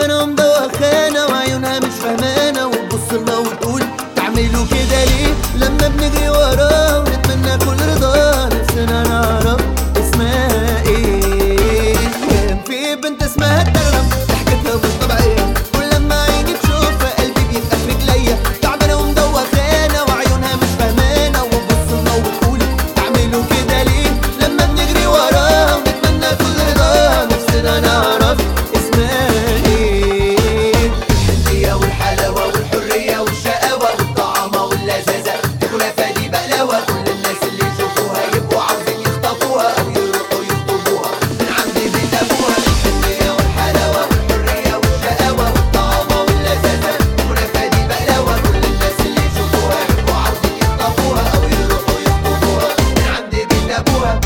تعبانة ومدوخانة وعيونها مش فهمانة، وتبص لنا وتقول تعملوا كده ليه لما بنجري وراه ونتمنى كل رضا. نفسنا نعرف اسمها ايه. كان في بنت اسمها الدرم، ضحكتها مش طبيعية، كل لما عيني تشوفها قلبي بيبقى في رجليا. تعبانة ومدوخانة وعيونها مش فهمانة، وتبص لنا وتقول تعملوا كده ليه لما بنجري وراه ونتمنى كل رضا. نفسنا نعرف اسمها ايه. الحنية والحلاوة والحرية والشقاوة والطعامة واللذاذة تاكلها فادي بقلاوة. كل الناس اللي يشوفوها يبقوا عاوزين يخطفوها أو يروحوا يخطبوها من عند بيت أبوها. الحنية والحلاوة والحرية والشقاوة والطعامة واللذاذة تاكلها فادي بقلاوة. كل الناس اللي يشوفوها يبقوا عاوزين يخطفوها أو يروحوا يخطبوها من عند بيت أبوها.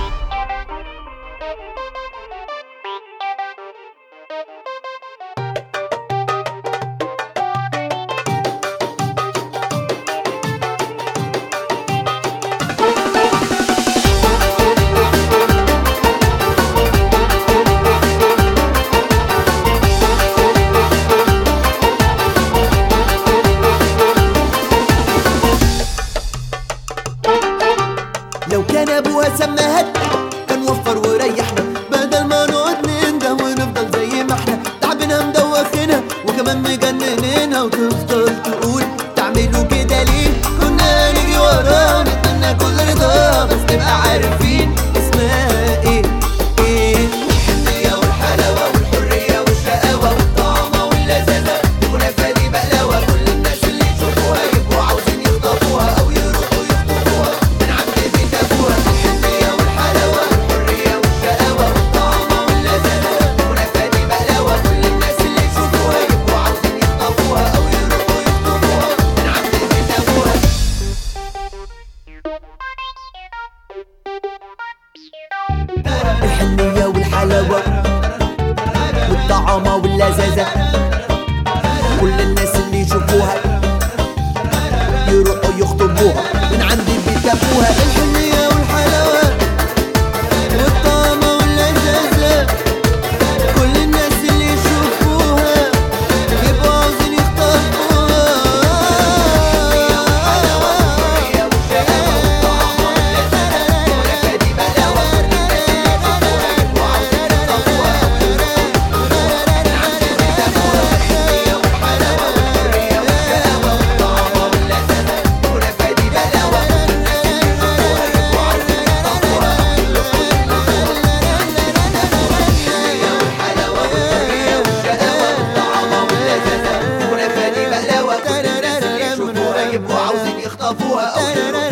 لو كان ابوها سماها كان وفر وريحنا، بدل ما نقعد ننده ونفضل زي ما احنا. تعبنا مدوخنا وكمان مجننينها، وتفضل تقول تعملوا كده ليه. كنا نجري وراها نتمنى كل رضا، بس نبقى عارفين اسمها ايه. الحنية والحلاوة والحرية والشقاوة والطعامة واللذاذة تاكلها فادي بقلاوة. كل الناس اللي يشوفوها يبقوا عاوزين يخطفوها أو يروحوا يخطبوها من عند بيت أبوها. الحنية والحلاوة والحرية والشقاوة والطعامة واللذاذة تاكلها فادي بقلاوة. كل الناس اللي يشوفوها يبقوا عاوزين يخطفوها أو يروحوا يخطبوها من عند بيت أبوها. الحنية والحلاوة والطعامة واللذاذة كل الناس اللي يشوفوها يروحوا يخطبوها من عند بيت ابوها. الحنية والحلاوة والطعامة واللذاذة كل الناس اللي يشوفوها يبقوا عاوزين يخطبوها. يبقوا عاوزين يخطفوها أو